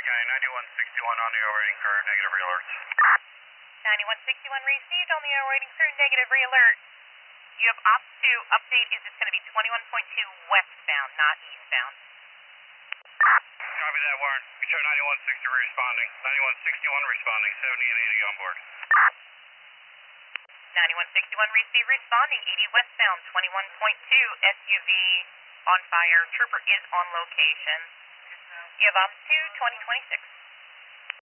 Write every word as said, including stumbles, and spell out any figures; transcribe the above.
County, ninety-one sixty-one on the overrating crew, negative re-alerts. ninety-one sixty-one received on the overrating crew, negative re-alert. You have ops two, update is it's going to be twenty-one point two westbound, not eastbound. Copy that, Warren. Show ninety-one sixty responding. ninety-one sixty-one responding, seventy and eighty on board. ninety-one sixty-one received responding, eighty westbound, twenty-one point two, S U V on fire, trooper is on location. You have ops two, twenty twenty-six.